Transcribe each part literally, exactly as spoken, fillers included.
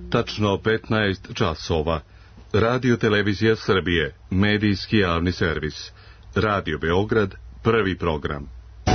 Tačno petnaest časova. Radio Televizija Srbije, medijski javni servis. Radio Beograd, prvi program.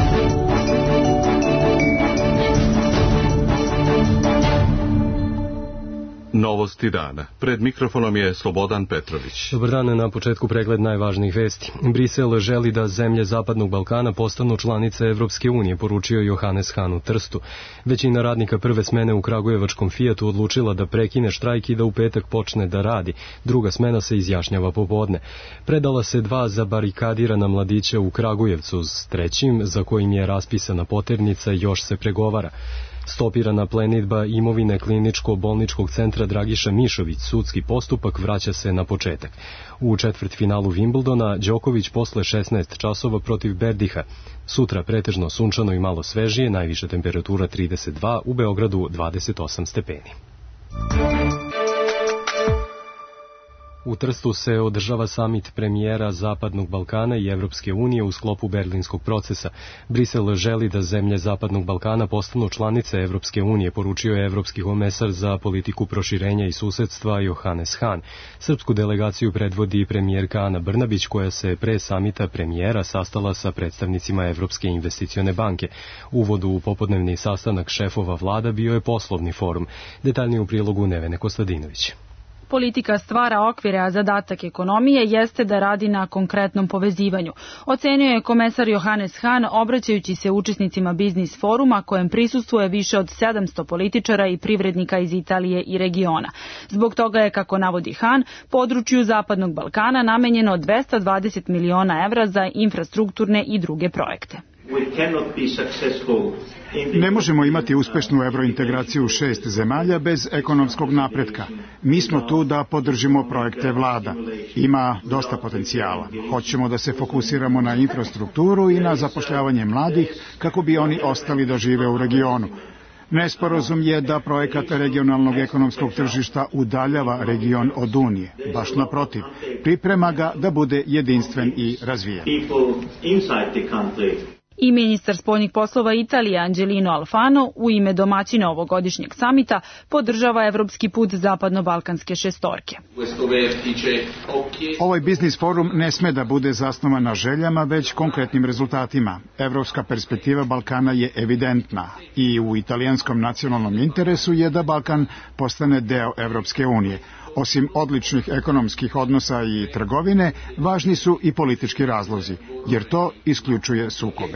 Novosti dana. Pred mikrofonom je Slobodan Petrović. Dobar dan, na početku pregled najvažnijih vesti. Brisel želi da zemlje Zapadnog Balkana postanu članice Evropske unije, poručio Johannes Hahn u Trstu. Većina radnika prve smene u kragujevačkom Fijatu odlučila da prekine štrajk i da u petak počne da radi. Druga smena se izjašnjava popodne. Predala se dva zabarikadirana mladića u Kragujevcu, s trećim, za kojim je raspisana poternica, još se pregovara. Stopirana plenidba imovine kliničko-bolničkog centra Dragiša Mišović, sudski postupak vraća se na početak. U četvrtfinalu Wimbledona Đoković posle šesnaest časova protiv Berdiha. Sutra pretežno sunčano i malo svežije, najviša temperatura trideset dva, u Beogradu dvadeset osam stepeni. U Trstu se održava samit premijera Zapadnog Balkana i Evropske unije u sklopu berlinskog procesa. Brisel želi da zemlje Zapadnog Balkana postanu članice Evropske unije, poručio je evropski komesar za politiku proširenja i susedstva Johannes Hahn. Srpsku delegaciju predvodi premijerka Ana Brnabić, koja se pre samita premijera sastala sa predstavnicima Evropske investicione banke. Uvod u popodnevni sastanak šefova vlada bio je poslovni forum. Detaljnije u prilogu Nevene Kostadinović. Politika stvara okvire, a zadatak ekonomije jeste da radi na konkretnom povezivanju. Ocenio je komesar Johannes Hahn, obraćajući se učesnicima biznis foruma, kojem prisustvuje više od sedamsto političara i privrednika iz Italije i regiona. Zbog toga je, kako navodi Hahn, području Zapadnog Balkana namenjeno dvesta dvadeset miliona evra za infrastrukturne i druge projekte. Ne možemo imati uspešnu evrointegraciju šest zemalja bez ekonomskog napretka. Mi smo tu da podržimo projekte vlada. Ima dosta potencijala. Hoćemo da se fokusiramo na infrastrukturu i na zapošljavanje mladih kako bi oni ostali da žive u regionu. Nesporazum je da projekat regionalnog ekonomskog tržišta udaljava region od Unije. Baš naprotiv, priprema ga da bude jedinstven i razvijen. I ministar spoljnih poslova Italije Angelino Alfano u ime domaćina ovogodišnjeg samita podržava evropski put zapadno-balkanske šestorke. Ovaj biznis forum ne sme da bude zasnovan na željama, već konkretnim rezultatima. Evropska perspektiva Balkana je evidentna i u italijanskom nacionalnom interesu je da Balkan postane deo Evropske unije. Osim odličnih ekonomskih odnosa i trgovine, važni su i politički razlozi, jer to isključuje sukobe.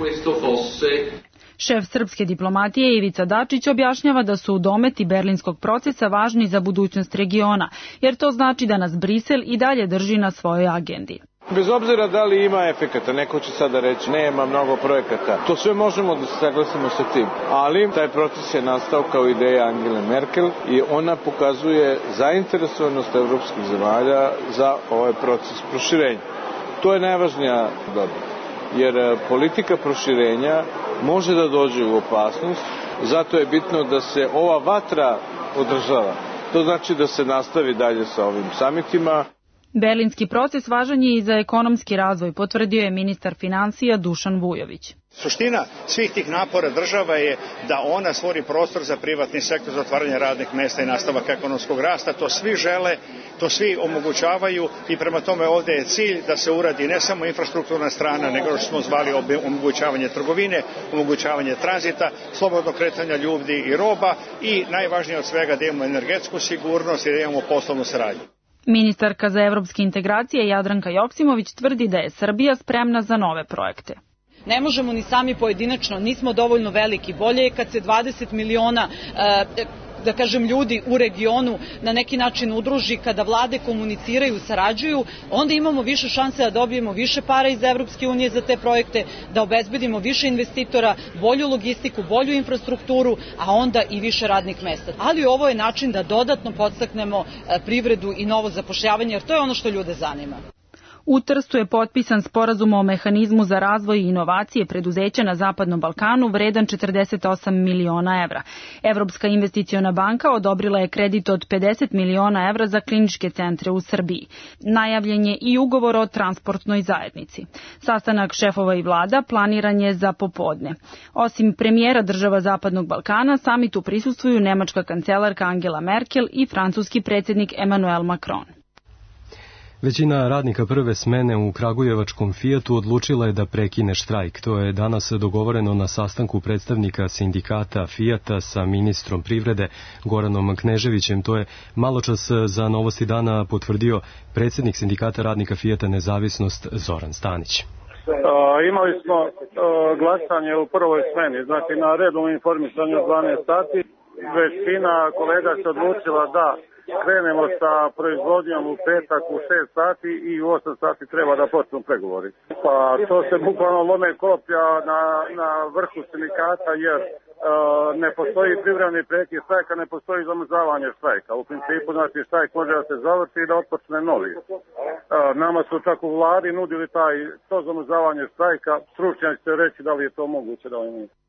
Šef srpske diplomatije Ivica Dačić objašnjava da su dometi berlinskog procesa važni za budućnost regiona, jer to znači da nas Brisel i dalje drži na svojoj agendi. Bez obzira da li ima efekata, neko će sada reći nema mnogo projekata, to sve možemo da se saglasimo sa tim. Ali taj proces je nastao kao ideja Angele Merkel i ona pokazuje zainteresovanost evropskih zemalja za ovaj proces proširenja. To je najvažnija dobra, jer politika proširenja može da dođe u opasnost, zato je bitno da se ova vatra održava. To znači da se nastavi dalje sa ovim samitima. Berlinski proces važan je i za ekonomski razvoj, potvrdio je ministar finansija Dušan Vujović. Suština svih tih napora država je da ona stvori prostor za privatni sektor, za otvaranje radnih mesta i nastavak ekonomskog rasta. To svi žele, to svi omogućavaju i prema tome ovde je cilj da se uradi ne samo infrastrukturna strana, nego što smo zvali omogućavanje trgovine, omogućavanje tranzita, slobodno kretanja ljudi i roba i najvažnije od svega da imamo energetsku sigurnost i da imamo poslovnu saradnju. Ministarka za evropske integracije Jadranka Joksimović tvrdi da je Srbija spremna za nove projekte. Ne možemo ni sami pojedinačno, nismo dovoljno veliki. Bolje je kad se dvadeset miliona da kažem, ljudi u regionu na neki način udruži, kada vlade komuniciraju, sarađuju, onda imamo više šanse da dobijemo više para iz Evropske unije za te projekte, da obezbedimo više investitora, bolju logistiku, bolju infrastrukturu, a onda i više radnih mesta. Ali ovo je način da dodatno podstaknemo privredu i novo zapošljavanje, jer to je ono što ljude zanima. U Trstu je potpisan sporazum o mehanizmu za razvoj i inovacije preduzeća na Zapadnom Balkanu vredan četrdeset osam miliona evra. Evropska investiciona banka odobrila je kredit od pedeset miliona evra za kliničke centre u Srbiji. Najavljen je i ugovor o transportnoj zajednici. Sastanak šefova i vlada planiran je za popodne. Osim premijera država Zapadnog Balkana, samitu prisustvuju nemačka kancelarka Angela Merkel i francuski predsjednik Emmanuel Macron. Većina radnika prve smene u kragujevačkom Fijatu odlučila je da prekine štrajk. To je danas dogovoreno na sastanku predstavnika sindikata Fijata sa ministrom privrede Goranom Kneževićem. To je maločas za Novosti dana potvrdio predsjednik sindikata radnika Fijata Nezavisnost Zoran Stanić. Uh, imali smo uh, glasanje u prvoj smeni, znači na redovnom informisanju dvanaest sati. Većina kolega se odlučila da krenemo sa proizvodnjom u petak u šest sati i u osam sati treba da počnu pregovori. Pa to se bukvalno lome koplja na, na vrhu sindikata jer uh, ne postoji privremeni prekid štrajka, ne postoji zamrzavanje štrajka. U principu znači štrajk može da se završi i da otpočne novi. Uh, nama su čak u vladi nudili taj, to zamrzavanje štrajka, stručnjaci će reći da li je to moguće da li nije.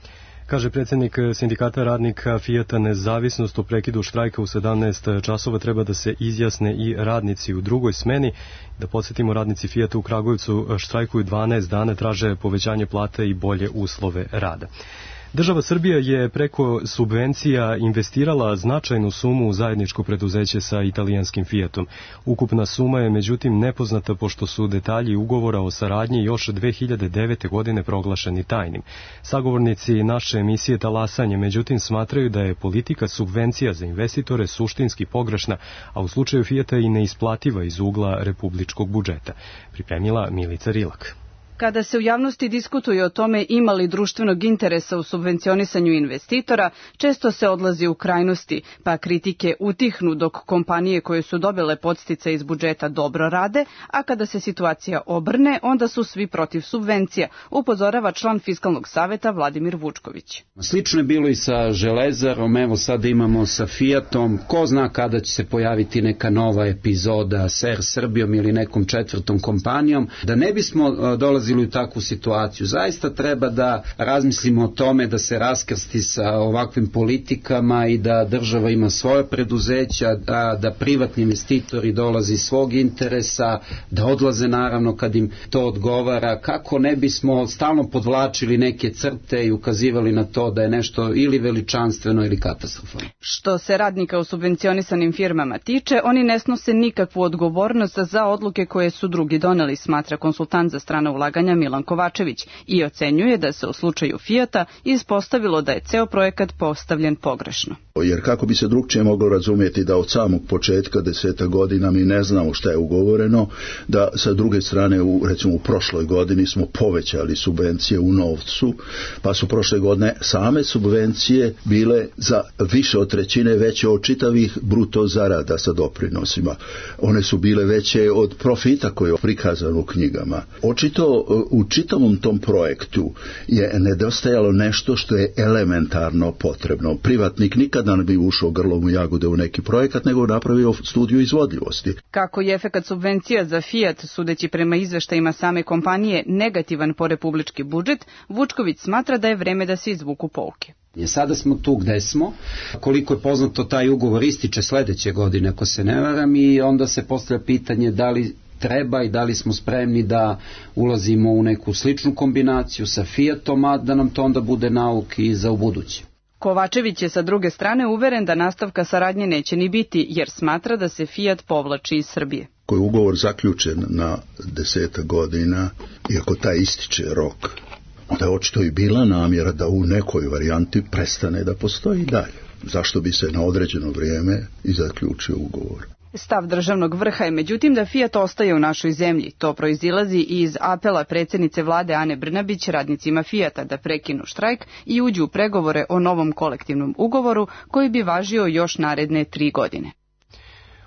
Kaže predsjednik sindikata radnika Fijata Nezavisnost, o prekidu štrajka u sedamnaest časova treba da se izjasne i radnici u drugoj smeni. Da podsjetimo, radnici Fijata u Kragujevcu štrajkuju dvanaest dana, traže povećanje plate i bolje uslove rada. Država Srbija je preko subvencija investirala značajnu sumu u zajedničko preduzeće sa italijanskim Fijatom. Ukupna suma je međutim nepoznata pošto su detalji ugovora o saradnji još dve hiljade devete. godine proglašeni tajnim. Sagovornici naše emisije Talasanje međutim smatraju da je politika subvencija za investitore suštinski pogrešna, a u slučaju Fijata i neisplativa iz ugla republičkog budžeta. Pripremila Milica Rilak. Kada se u javnosti diskutuje o tome ima li društvenog interesa u subvencionisanju investitora, često se odlazi u krajnosti, pa kritike utihnu dok kompanije koje su dobile podsticaje iz budžeta dobro rade, a kada se situacija obrne, onda su svi protiv subvencija, upozorava član Fiskalnog saveta Vladimir Vučković. Slično je bilo i sa Železarom, evo sada imamo sa Fijatom, ko zna kada će se pojaviti neka nova epizoda s Er Srbijom ili nekom četvrtom kompanijom, da ne bismo dolazili u takvu situaciju. Zaista treba da razmislimo o tome da se raskrsti sa ovakvim politikama i da država ima svoje preduzeća, da, da privatni investitori dolaze iz svog interesa, da odlaze naravno kad im to odgovara, kako ne bismo stalno podvlačili neke crte i ukazivali na to da je nešto ili veličanstveno ili katastrofalno. Što se radnika u subvencionisanim firmama tiče, oni ne snose nikakvu odgovornost za odluke koje su drugi doneli, smatra konsultant za strana ulaganja Milan Kovačević i ocenjuje da se u slučaju Fijata ispostavilo da je ceo projekat postavljen pogrešno. Jer kako bi se drugčije moglo razumjeti da od samog početka deseta godina mi ne znamo šta je ugovoreno, da sa druge strane u, recimo u prošloj godini smo povećali subvencije u novcu, pa su prošle godine same subvencije bile za više od trećine veće od čitavih bruto zarada sa doprinosima. One su bile veće od profita koji je prikazan u knjigama. Očito u čitavom tom projektu je nedostajalo nešto što je elementarno potrebno. Privatnik nikada ne bi ušao grlom u jagode u neki projekat, nego napravio studiju izvodljivosti. Kako je efekat subvencija za Fijat, sudeći prema izveštajima same kompanije, negativan po republički budžet, Vučković smatra da je vreme da se izvuku pouke. Sada smo tu gde smo, koliko je poznato taj ugovor ističe sledeće godine, ako se ne varam, i onda se postavlja pitanje da li treba i da li smo spremni da ulazimo u neku sličnu kombinaciju sa Fijatom, a da nam to onda bude nauk i za ubuduće. Kovačević je sa druge strane uveren da nastavka saradnje neće ni biti, jer smatra da se Fijat povlači iz Srbije. Ko je ugovor zaključen na deseta godina, iako taj ističe rok, onda je očito i bila namjera da u nekoj varijanti prestane da postoji dalje. Zašto bi se na određeno vrijeme i zaključio ugovor? Stav državnog vrha je međutim da Fijat ostaje u našoj zemlji. To proizilazi i iz apela predsjednice vlade Ane Brnabić radnicima Fijata da prekinu štrajk i uđu u pregovore o novom kolektivnom ugovoru koji bi važio još naredne tri godine.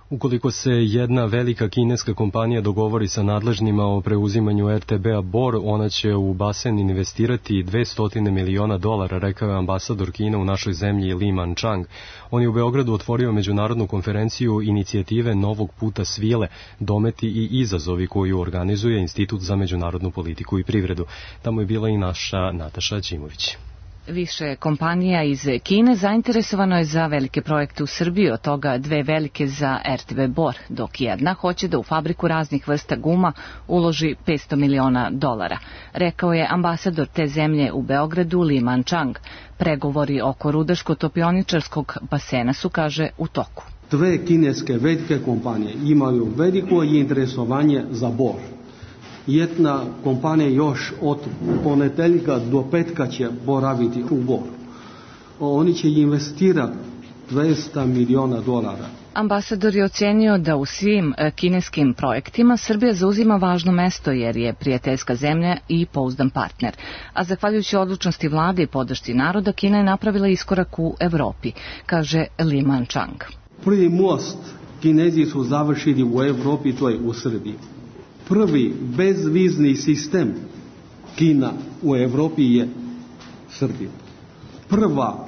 Ukoliko se jedna velika kineska kompanija dogovori sa nadležnima o preuzimanju er te be-a Bor, ona će u basen investirati dvesta miliona dolara, rekao je ambasador Kine u našoj zemlji Li Manchang. On je u Beogradu otvorio međunarodnu konferenciju inicijative Novog puta svile, dometi i izazovi koju organizuje Institut za međunarodnu politiku i privredu. Tamo je bila i naša Nataša Ćimović. Više kompanija iz Kine zainteresovano je za velike projekte u Srbiji, od toga dve velike za er te be Bor, dok jedna hoće da u fabriku raznih vrsta guma uloži petsto miliona dolara, rekao je ambasador te zemlje u Beogradu Li Manchang. Pregovori oko rudarsko-topioničarskog basena su, kaže, u toku. Dve kineske velike kompanije imaju veliko interesovanje za Bor. Jedna kompanija još od ponedeljka do petka će boraviti u Boru. Oni će investirati dvesta miliona dolara. Ambasador je ocenio da u svim kineskim projektima Srbija zauzima važno mesto jer je prijateljska zemlja i pouzdan partner. A zahvaljujući odlučnosti vlade i podršci naroda, Kina je napravila iskorak u Evropi, kaže Li Manchang. Prvi most Kinezi su završili u Evropi, to je u Srbiji. Prvi bezvizni sistem Kina u Evropi je Srbija. Prva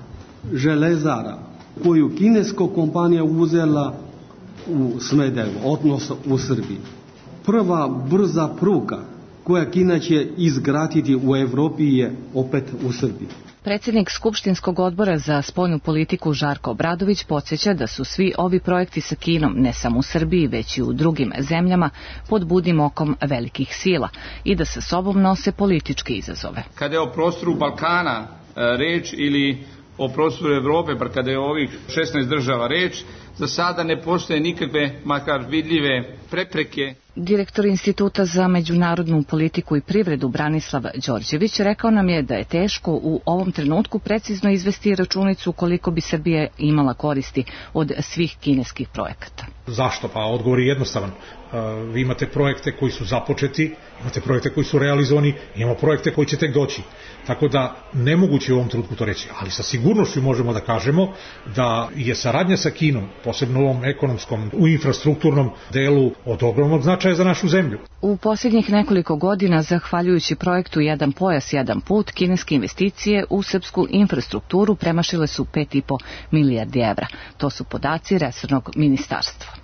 železara koju kineska kompanija uzela u Smederevu, odnosno u Srbiji. Prva brza pruga koja Kina će izgraditi u Evropi je opet u Srbiji. Predsjednik Skupštinskog odbora za spoljnu politiku Žarko Obradović podsjeća da su svi ovi projekti sa Kinom, ne samo u Srbiji, već i u drugim zemljama, pod budnim okom velikih sila i da sa sobom nose političke izazove. Kada je o prostoru Balkana reč ili o prostoru Evrope, bar kada je o ovih šesnaest država reč, za sada ne postoje nikakve, makar vidljive, prepreke. Direktor Instituta za međunarodnu politiku i privredu Branislav Đorđević rekao nam je da je teško u ovom trenutku precizno izvesti računicu koliko bi Srbija imala koristi od svih kineskih projekata. Zašto? Pa odgovor je jednostavan. Vi imate projekte koji su započeti, imate projekte koji su realizovani, imamo projekte koji će tek doći. Tako da nemoguće u ovom trenutku to reći, ali sa sigurnošću možemo da kažemo da je saradnja sa Kinom, posebno u ovom ekonomskom, u infrastrukturnom delu, od ogromnog značaja za našu zemlju. U posljednjih nekoliko godina, zahvaljujući projektu Jedan pojas, jedan put, kineske investicije u srpsku infrastrukturu premašile su pet i po milijardi evra. To su podaci resornog ministarstva.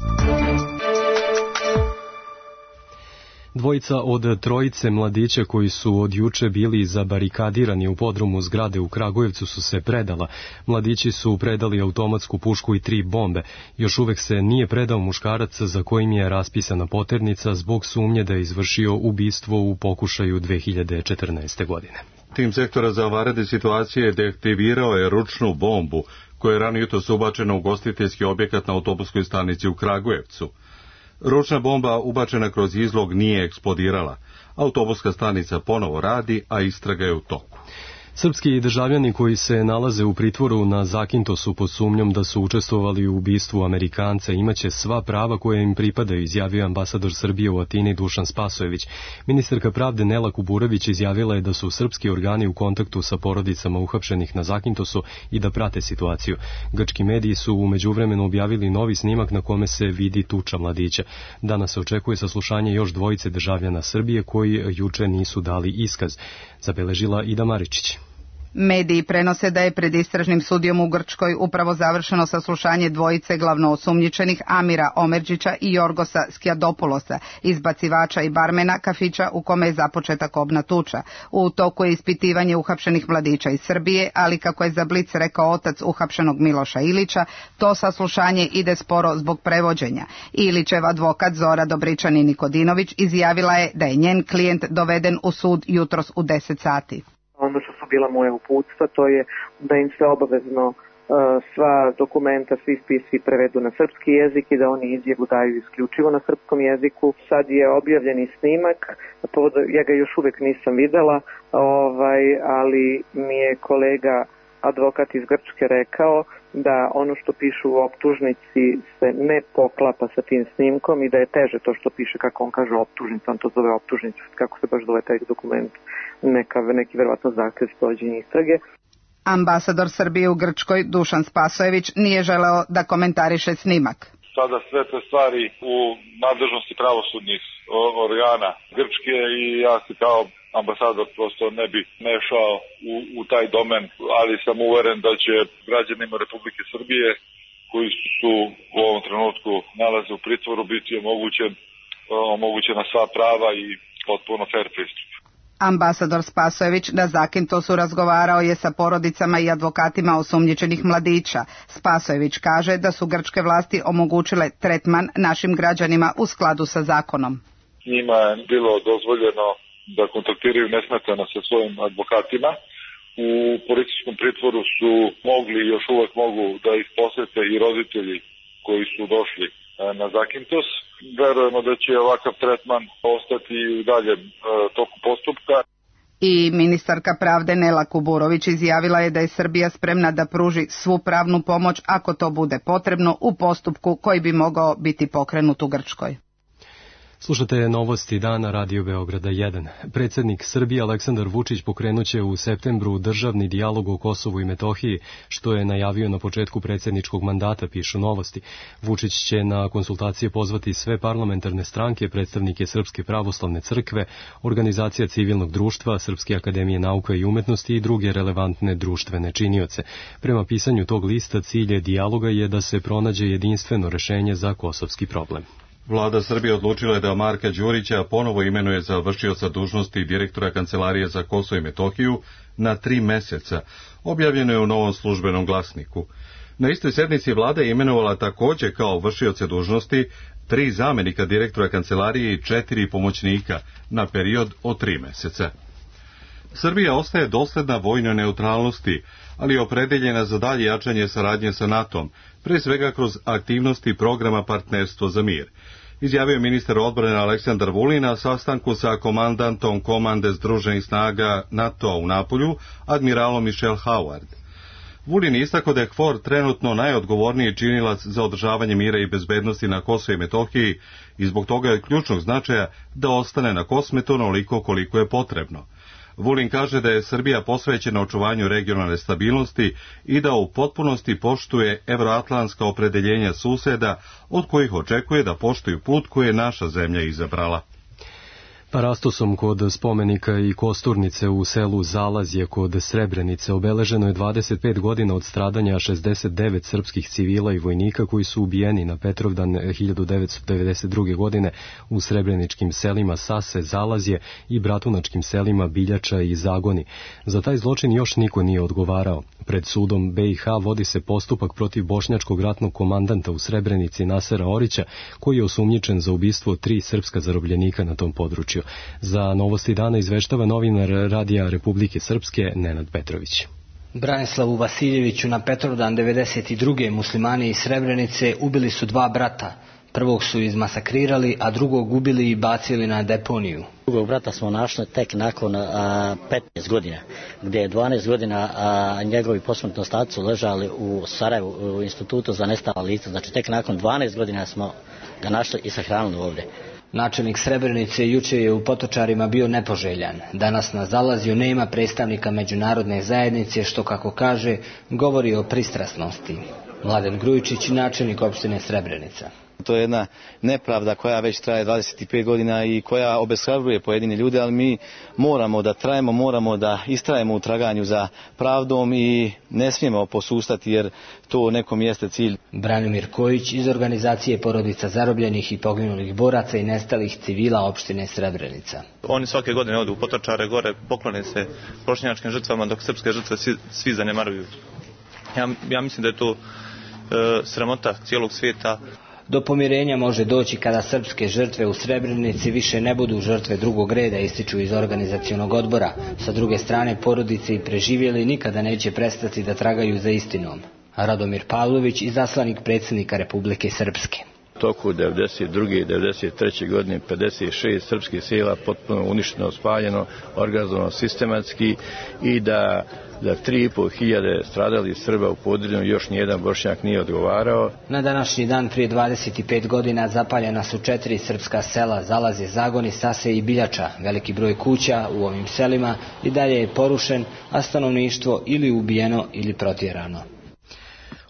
Dvojica od trojice mladića koji su od juče bili zabarikadirani u podrumu zgrade u Kragujevcu su se predala. Mladići su predali automatsku pušku i tri bombe. Još uvek se nije predao muškarac za kojim je raspisana poternica zbog sumnje da je izvršio ubistvo u pokušaju dve hiljade četrnaeste. godine. Tim sektora za vanredne situacije deaktivirao je ručnu bombu koja je rano jutros ubačena u ugostiteljski objekat na autobuskoj stanici u Kragujevcu. Ručna bomba ubačena kroz izlog nije eksplodirala. Autobuska stanica ponovo radi, a istraga je u toku. Srpski državljani koji se nalaze u pritvoru na Zakintosu pod sumnjom da su učestvovali u ubistvu Amerikanca imaće sva prava koje im pripadaju, izjavio ambasador Srbije u Atini Dušan Spasojević. Ministarka pravde Nela Kuburović izjavila je da su srpski organi u kontaktu sa porodicama uhapšenih na Zakintosu i da prate situaciju. Grčki mediji su u međuvremenu objavili novi snimak na kome se vidi tuča mladića. Danas se očekuje saslušanje još dvojice državljana Srbije koji juče nisu dali iskaz, zabeležila Ida Maričić. Mediji prenose da je pred istražnim sudijom u Grčkoj upravo završeno saslušanje dvojice glavno osumnjičenih Amira Omerđića i Jorgosa Skjadopoulosa, izbacivača i barmena kafića u kome je započeta kobna tuča. U toku je ispitivanje uhapšenih mladića iz Srbije, ali kako je za Blic rekao otac uhapšenog Miloša Ilića, to saslušanje ide sporo zbog prevođenja. Ilićev advokat Zora Dobričani Nikodinović izjavila je da je njen klijent doveden u sud jutros u deset sati. Ono što su bila moja uputstva, to je da im se obavezno uh, sva dokumenta, svi spisi prevedu na srpski jezik i da oni izjavu daju isključivo na srpskom jeziku. Sad je objavljeni snimak, ja ga još uvek nisam videla, ovaj, ali mi je kolega advokat iz Grčke rekao da ono što piše u optužnici se ne poklapa sa tim snimkom i da je teže to što piše, kako on kaže, optužnica, on to zove optužnica, kako se baš zove taj dokument, neka, neki verovatno zahtev sprovođenja istrage. Ambasador Srbije u Grčkoj Dušan Spasojević nije želeo da komentariše snimak. S sada sve te stvari u nadležnosti pravosudnih organa Grčke i ja se kao ambasador prosto ne bi mešao u, u taj domen, ali sam uveren da će građanima Republike Srbije koji su u ovom trenutku nalaze u pritvoru biti omogućen, omogućena sva prava i potpuno fair pristup. Ambasador Spasojević na Zakintosu razgovarao je sa porodicama i advokatima osumnjičenih mladića. Spasojević kaže da su grčke vlasti omogućile tretman našim građanima u skladu sa zakonom. Njima je bilo dozvoljeno da kontaktiraju nesmetano sa svojim advokatima. U policijskom pritvoru su mogli i još uvek mogu da ih posete i roditelji koji su došli na Zakintos. Verujemo da će ovakav tretman ostati i u daljem toku postupka. I ministarka pravde Nela Kuburović izjavila je da je Srbija spremna da pruži svu pravnu pomoć ako to bude potrebno u postupku koji bi mogao biti pokrenut u Grčkoj. Slušate novosti dana Radio Beograda jedan. Predsjednik Srbije Aleksandar Vučić pokrenuće u septembru državni dijalog o Kosovu i Metohiji, što je najavio na početku predsjedničkog mandata, pišu novosti. Vučić će na konsultacije pozvati sve parlamentarne stranke, predstavnike Srpske pravoslavne crkve, organizacija civilnog društva, Srpske akademije nauka i umetnosti i druge relevantne društvene činioce. Prema pisanju tog lista cilj dijaloga je da se pronađe jedinstveno rešenje za kosovski problem. Vlada Srbije odlučila je da Marka Đurića ponovo imenuje za vršioca dužnosti direktora Kancelarije za Kosovo i Metohiju na tri meseca, objavljeno je u Novom službenom glasniku. Na istoj sednici vlada je imenovala također kao vršioce dužnosti tri zamjenika direktora Kancelarije i četiri pomoćnika na period od tri meseca. Srbija ostaje dosledna vojnoj neutralnosti, ali je opredeljena za dalje jačanje saradnje sa NATO-om, pre svega kroz aktivnosti programa Partnerstvo za mir, izjavio ministar odbrane Aleksandar Vulin na sastanku sa komandantom komande Združenih snaga NATO u Napolju, admiralom Michel Howard. Vulin istakao da je K F O R trenutno najodgovorniji činilac za održavanje mira i bezbednosti na Kosovu i Metohiji i zbog toga je ključnog značaja da ostane na Kosmetu onoliko koliko je potrebno. Vulin kaže da je Srbija posvećena očuvanju regionalne stabilnosti i da u potpunosti poštuje evroatlantska opredeljenja suseda, od kojih očekuje da poštuju put koji je naša zemlja izabrala. Parastosom kod spomenika i kosturnice u selu Zalazje kod Srebrenice obeleženo je dvadeset pet godina od stradanja šezdeset devet srpskih civila i vojnika koji su ubijeni na Petrovdan hiljadu devetsto devedeset druge. godine u srebreničkim selima Sase, Zalazje i bratunačkim selima Biljača i Zagoni. Za taj zločin još niko nije odgovarao. Pred sudom B i H vodi se postupak protiv bošnjačkog ratnog komandanta u Srebrenici Nasera Orića, koji je osumnjičen za ubistvo tri srpska zarobljenika na tom području. Za novosti dana izveštava novinar Radija Republike Srpske Nenad Petrović. Branislavu Vasiljeviću na Petrovdan devedeset druge muslimani iz Srebrenice ubili su dva brata. Prvog su izmasakrirali, a drugog ubili i bacili na deponiju. Drugog brata smo našli tek nakon a, petnaest godina, gdje je dvanaest godina a, njegovi posmrtni ostaci ležali u Sarajevu, u institutu za nestala lica. Znači tek nakon dvanaest godina smo ga našli i sahranili ovdje. Načelnik Srebrenice jučer je u Potočarima bio nepoželjan. Danas na Zalazju nema predstavnika međunarodne zajednice, što, kako kaže, govori o pristrasnosti. Mladen Grujičić, načelnik opštine Srebrenica. To je jedna nepravda koja već traje dvadeset pet godina i koja obeshrabruje pojedine ljude, ali mi moramo da trajemo, moramo da istrajemo u traganju za pravdom i ne smijemo posustati jer to nekom jeste cilj. Branimir Kojić iz organizacije porodica zarobljenih i poginulih boraca i nestalih civila opštine Srebrenica. Oni svake godine odu u Potočare gore, poklone se bošnjačkim žrtvama dok srpske žrtve svi, svi zanemaruju. Ja, ja mislim da je to e, sramota cijelog svijeta. Do pomirenja može doći kada srpske žrtve u Srebrenici više ne budu žrtve drugog reda, ističu iz organizacionog odbora. Sa druge strane, porodice i preživjeli nikada neće prestati da tragaju za istinom. Radomir Pavlović, izaslanik predsjednika Republike Srpske. U toku devedeset druge i devedeset treće godine pedeset šest srpskih sela potpuno uništeno, spaljeno, organizovano sistematski i da da tri i pol hiljade stradali Srba u Podrinju još nijedan Bošnjak nije odgovarao. Na današnji dan prije dvadeset pet godina zapaljena su četiri srpska sela Zalazje, Zagoni, Sase i Biljača. Veliki broj kuća u ovim selima i dalje je porušen, a stanovništvo ili ubijeno ili protjerano.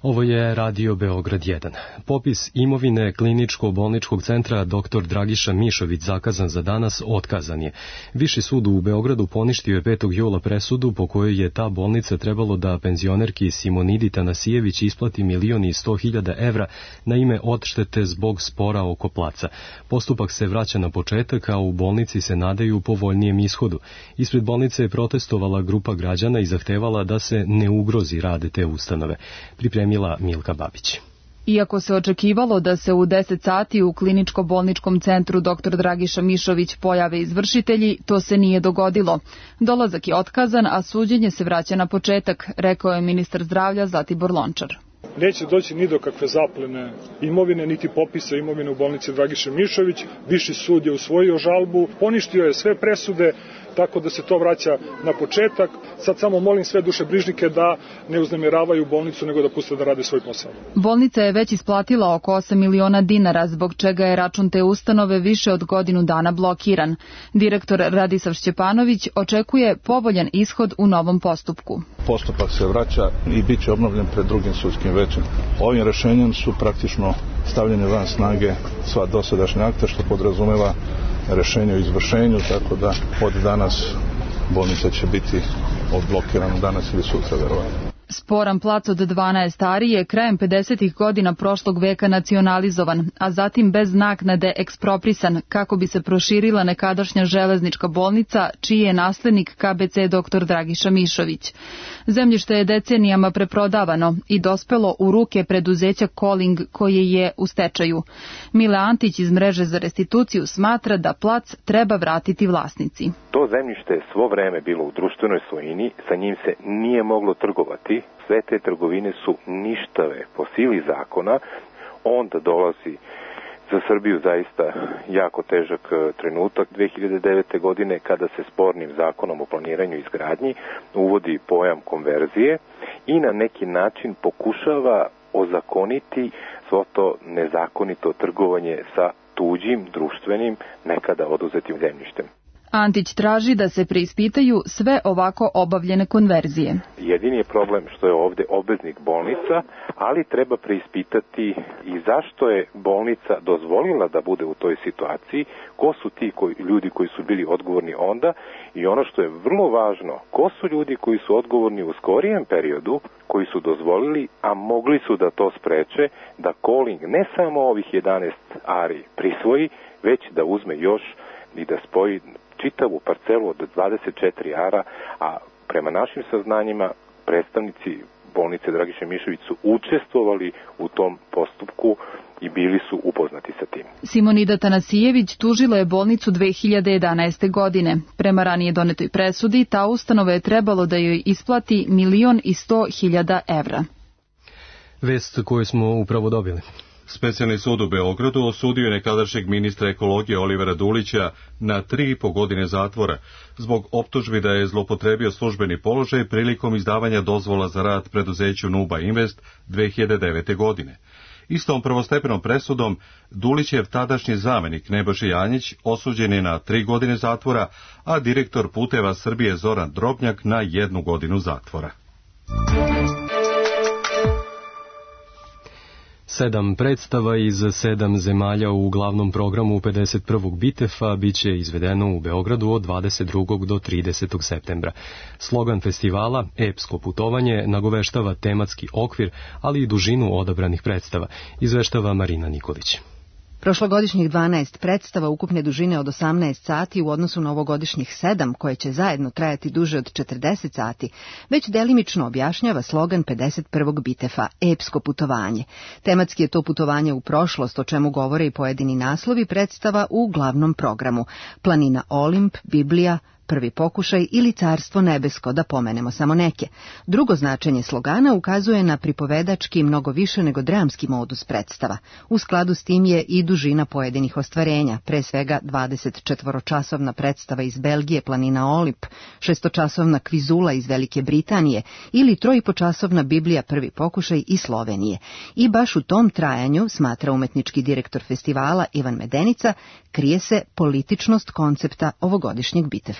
Ovo je Radio Beograd jedan. Popis imovine kliničko-bolničkog centra doktor Dragiša Mišović zakazan za danas otkazan je. Viši sud u Beogradu poništio je petog jula presudu po kojoj je ta bolnica trebalo da penzionerki Simonidi Tanasijević isplati milion i sto hiljada evra na ime odštete zbog spora oko placa. Postupak se vraća na početak, a u bolnici se nadaju povoljnijem ishodu. Ispred bolnice je protestovala grupa građana i zahtevala da se ne ugrozi rade te ustanove. Pripremila Milka Babić. Iako se očekivalo da se u deset sati u kliničko-bolničkom centru doktor Dragiša Mišović pojave izvršitelji, to se nije dogodilo. Dolazak je otkazan, a suđenje se vraća na početak, rekao je ministar zdravlja Zlatibor Lončar. Neće doći ni do kakve zaplene imovine, niti popisa imovine u bolnici Dragiše Mišović. Viši sud je usvojio žalbu, poništio je sve presude, tako da se to vraća na početak. Sad samo molim sve dušebrižnike da ne uznemiravaju bolnicu, nego da puste da rade svoj posao. Bolnica je već isplatila oko osam miliona dinara, zbog čega je račun te ustanove više od godinu dana blokiran. Direktor Radisav Šćepanović očekuje povoljan ishod u novom postupku. Postupak se vraća i bit će obnovljen pred drugim sudskim većem. Ovim rešenjem su praktično stavljene van snage sva dosadašnja akta, što podrazumeva rešenje o izvršenju, tako da od danas bolnica će biti odblokirana danas ili sutra, verovatno. Sporan plac od dvanaest ari je krajem pedesetih godina prošlog veka nacionalizovan, a zatim bez naknade eksproprisan kako bi se proširila nekadašnja železnička bolnica, čiji je naslednik K B C doktor Dragiša Mišović. Zemljište je decenijama preprodavano i dospelo u ruke preduzeća Koling, koje je u stečaju. Mile Antić iz mreže za restituciju smatra da plac treba vratiti vlasnici. To zemljište je svo vreme bilo u društvenoj svojini, sa njim se nije moglo trgovati. Sve te trgovine su ništave po sili zakona. Onda dolazi za Srbiju zaista jako težak trenutak dve hiljade devete. godine kada se spornim zakonom o planiranju i izgradnji uvodi pojam konverzije i na neki način pokušava ozakoniti svo to nezakonito trgovanje sa tuđim, društvenim, nekada oduzetim zemljištem. Antić traži da se preispitaju sve ovako obavljene konverzije. Jedini je problem što je ovde obveznik bolnica, ali treba preispitati i zašto je bolnica dozvolila da bude u toj situaciji, ko su ti koji, ljudi koji su bili odgovorni onda i ono što je vrlo važno, ko su ljudi koji su odgovorni u skorijem periodu, koji su dozvolili, a mogli su da to spreče, da Koling ne samo ovih jedanaest ari prisvoji, već da uzme još i da spoji čitavu parcelu od dvadeset četiri ara, a prema našim saznanjima predstavnici bolnice Dragiše Mišović su učestvovali u tom postupku i bili su upoznati sa tim. Simonida Tanasijević tužila je bolnicu dve hiljade jedanaeste. godine. Prema ranije donetoj presudi, ta ustanova je trebalo da joj isplati milion i sto hiljada evra. Vest koju smo upravo dobili. Specijalni sud u Beogradu osudio je nekadašnjeg ministra ekologije Olivera Dulića na tri i po godine zatvora zbog optužbi da je zlopotrebio službeni položaj prilikom izdavanja dozvola za rad preduzeću Nuba Invest dve hiljade devete. godine. Istom prvostepenom presudom Dulićev tadašnji zamenik Nebojša Janjić osuđen je na tri godine zatvora, a direktor Puteva Srbije Zoran Drobnjak na jednu godinu zatvora. Sedam predstava iz sedam zemalja u glavnom programu pedeset prvog Bitefa biće izvedeno u Beogradu od dvadeset drugog do tridesetog septembra. Slogan festivala, epsko putovanje, nagoveštava tematski okvir, ali i dužinu odabranih predstava, izveštava Marina Nikolić. Prošlogodišnjih dvanaest predstava ukupne dužine od osamnaest sati u odnosu na ovogodišnjih sedam, koje će zajedno trajati duže od četrdeset sati, već delimično objašnjava slogan pedeset prvog Bitefa, epsko putovanje. Tematski je to putovanje u prošlost, o čemu govore i pojedini naslovi predstava u glavnom programu. Planina Olimp, Biblija, Prvi pokušaj ili Carstvo nebesko, da pomenemo samo neke. Drugo značenje slogana ukazuje na pripovedački mnogo više nego dramski modus predstava. U skladu s tim je i dužina pojedinih ostvarenja, pre svega dvadesetčetvoročasovna predstava iz Belgije Planina Olimp, šestočasovna Kvizula iz Velike Britanije ili troipočasovna Biblija Prvi pokušaj iz Slovenije. I baš u tom trajanju, smatra umetnički direktor festivala Ivan Medenica, krije se političnost koncepta ovogodišnjeg Bitefa.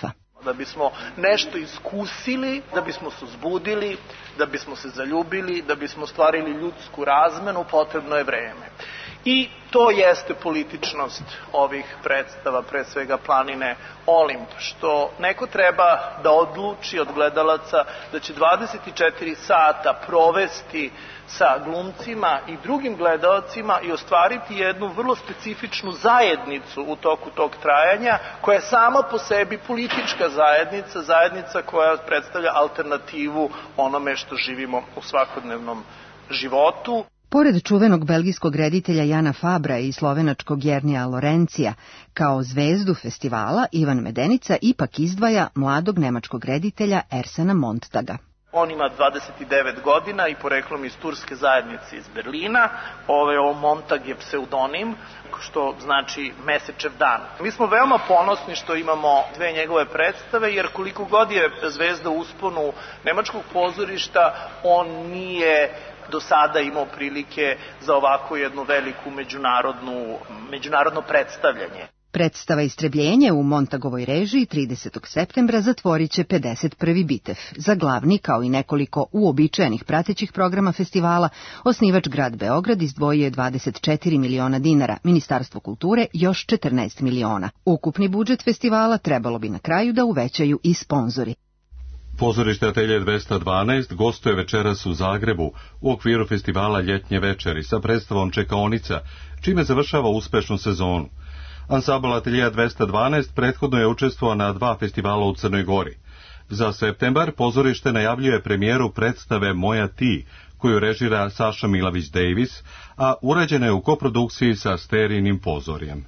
da bismo nešto iskusili, da bismo se uzbudili, da bismo se zaljubili, da bismo stvarili ljudsku razmenu, potrebno je vreme. I to jeste političnost ovih predstava, pre svega Planine Olimp, što neko treba da odluči od gledalaca da će dvadeset četiri sata provesti sa glumcima i drugim gledalcima i ostvariti jednu vrlo specifičnu zajednicu u toku tog trajanja, koja je sama po sebi politička zajednica, zajednica koja predstavlja alternativu onome što živimo u svakodnevnom životu. Pored čuvenog belgijskog reditelja Jana Fabra i slovenačkog Jernija Lorencija, kao zvezdu festivala Ivan Medenica ipak izdvaja mladog nemačkog reditelja Ersena Montaga. On ima dvadeset devet godina i poreklom iz turske zajednice iz Berlina. Ove, ovo Montag je pseudonim, što znači mesečev dan. Mi smo veoma ponosni što imamo dve njegove predstave, jer koliko god je zvezda u usponu nemačkog pozorišta, on nije do sada imao prilike za ovako jednu veliku međunarodnu, međunarodno predstavljanje. Predstava Istrebljenje u Montagovoj režiji tridesetog septembra zatvorit će pedeset prvi Bitev. Za glavni, kao i nekoliko uobičajenih pratećih programa festivala, osnivač grad Beograd izdvojio je dvadeset četiri miliona dinara, Ministarstvo kulture još četrnaest miliona. Ukupni budžet festivala trebalo bi na kraju da uvećaju i sponzori. Pozorište Atelje dvesta dvanaest gostuje večeras u Zagrebu u okviru festivala Ljetnje večeri sa predstavom Čekaonica, čime završava uspešnu sezonu. Ansambl Atelje dvesta dvanaest prethodno je učestvovao na dva festivala u Crnoj Gori. Za septembar pozorište najavljuje premijeru predstave Moja ti, koju režira Saša Milavić-Davis, a urađena je u koprodukciji sa Sterijinim pozorjem.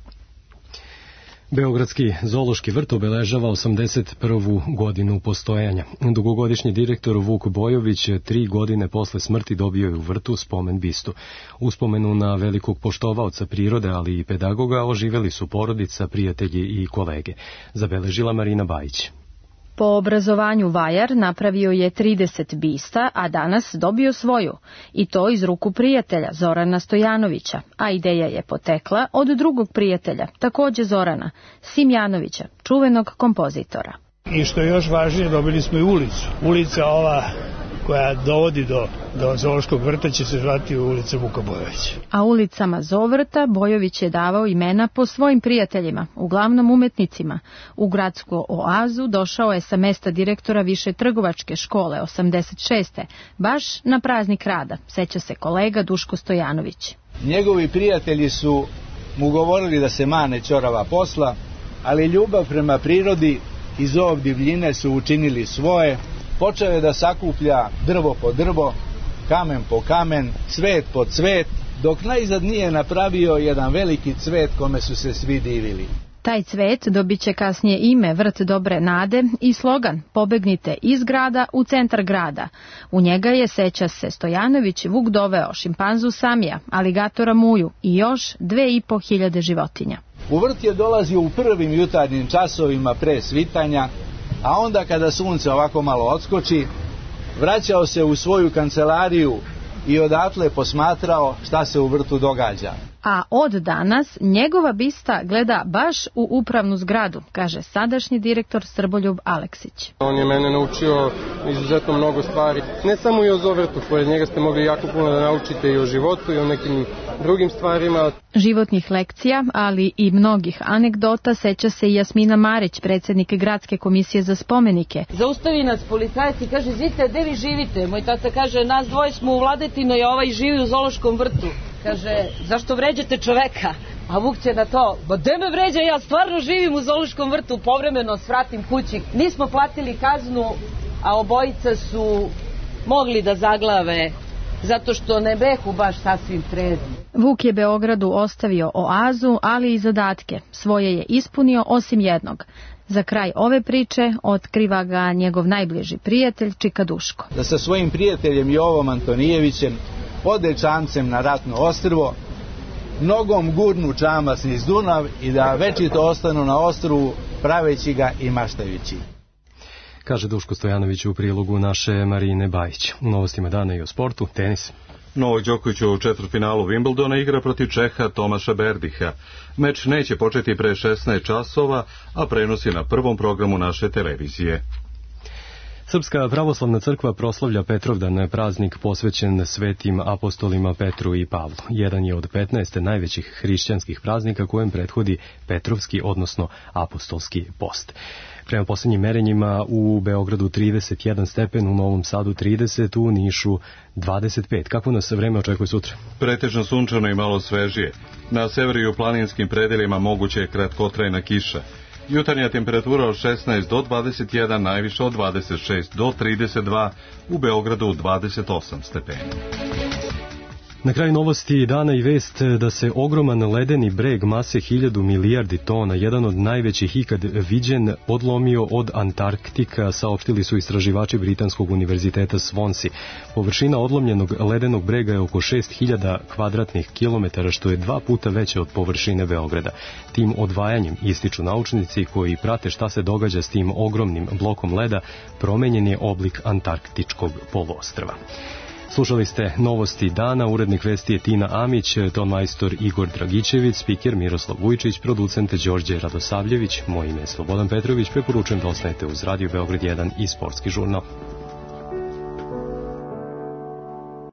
Beogradski zoološki vrt obeležava osamdeset prvu godinu postojanja. Dugogodišnji direktor Vuk Bojović tri godine posle smrti dobio je u vrtu spomen bistu. Uspomenu na velikog poštovaoca prirode, ali i pedagoga, oživeli su porodica, prijatelji i kolege. Zabeležila Marina Bajić. Po obrazovanju vajar napravio je trideset bista, a danas dobio svoju, i to iz ruku prijatelja Zorana Stojanovića, a ideja je potekla od drugog prijatelja, takođe Zorana, Simjanovića, čuvenog kompozitora. I što je još važnije, dobili smo i ulicu. Ulica ova koja dovodi do, do zoološkog vrta će se zvati ulica Vuka Bojovića. A ulicama Zovrta Bojović je davao imena po svojim prijateljima, uglavnom umetnicima. U gradsku oazu došao je sa mesta direktora više trgovačke škole osamdeset šeste baš na praznik rada, seća se kolega Duško Stojanović. Njegovi prijatelji su mu govorili da se mane ćorava posla, ali ljubav prema prirodi i zov divljine su učinili svoje. Počeo je da sakuplja drvo po drvo, kamen po kamen, cvet po cvet, dok najzad nije napravio jedan veliki cvet kome su se svi divili. Taj cvet dobit će kasnije ime Vrt dobre nade i slogan Pobegnite iz grada u centar grada. U njega je, seća se Stojanović, Vuk doveo šimpanzu Samija, aligatora Muju i još dve i po hiljade životinja. U vrt je dolazio u prvim jutarnjim časovima pre svitanja, a onda kada sunce ovako malo odskoči, vraćao se u svoju kancelariju i odatle posmatrao šta se u vrtu događa. A od danas njegova bista gleda baš u upravnu zgradu, kaže sadašnji direktor Srboljub Aleksić. On je mene naučio izuzetno mnogo stvari, ne samo i o Zovrtu, pored njega ste mogli jako puno da naučite i o životu i o nekim drugim stvarima. Životnih lekcija, ali i mnogih anegdota seća se i Jasmina Marić, predsjednik Gradske komisije za spomenike. Zaustavi nas policajac i kaže, zite, gde vi živite? Moj tata kaže, nas dvoje smo u Vladetinoj, a ovaj živi u zoološkom vrtu. Kaže, zašto vređate čoveka? A Vuk će na to, ba de me vređa, ja stvarno živim u zoološkom vrtu, povremeno svratim kući. Nismo platili kaznu, a obojica su mogli da zaglave, zato što ne behu baš sasvim trezni. Vuk je Beogradu ostavio oazu, ali i zadatke. Svoje je ispunio osim jednog. Za kraj ove priče otkriva ga njegov najbliži prijatelj Čika Duško. Da sa svojim prijateljem Jovom Antonijevićem ode čamcem na ratno ostrvo, nogom gurnu čamac niz Dunav i da večito ostanu na ostrvu praveći ga i maštajući. Kaže Duško Stojanović u prilogu naše Marine Bajić. U novostima dana i o sportu, tenis. Novak Đoković u četvrtfinalu Wimbledona igra protiv Čeha Tomaša Berdiha. Meč neće početi pre šesnaest časova, a prenosi na prvom programu naše televizije. Srpska pravoslavna crkva proslavlja Petrovdan, praznik posvećen svetim apostolima Petru i Pavlu. Jedan je od petnaest najvećih hrišćanskih praznika kojem prethodi Petrovski, odnosno apostolski post. Prema posljednjim merenjima u Beogradu trideset jedan stepen, u Novom Sadu trideset, u Nišu dvadeset pet. Kako nas vreme očekuje sutra? Pretežno sunčano i malo svežije. Na severu i u planinskim predelima moguće je kratkotrajna kiša. Jutarnja temperatura od šesnaest do dvadeset jedan, najviše od dvadeset šest do trideset dva, u Beogradu dvadeset osam stepeni. Na kraju novosti dana i vest da se ogroman ledeni breg mase hiljadu milijardi tona, jedan od najvećih ikad viđen, odlomio od Antarktika, saopštili su istraživači Britanskog univerziteta Swansea. Površina odlomljenog ledenog brega je oko šest hiljada kvadratnih kilometara, što je dva puta veće od površine Beograda. Tim odvajanjem, ističu naučnici koji prate šta se događa s tim ogromnim blokom leda, promenjen je oblik Antarktičkog poluostrva. Slušali ste novosti dana, urednik vesti je Tina Amić, tonmajstor Igor Dragićević, spiker Miroslav Vujčić, producent Đorđe Radosavljević, moje ime je Slobodan Petrović, preporučujem da ostanete uz Radio Beograd jedan i Sportski žurnal.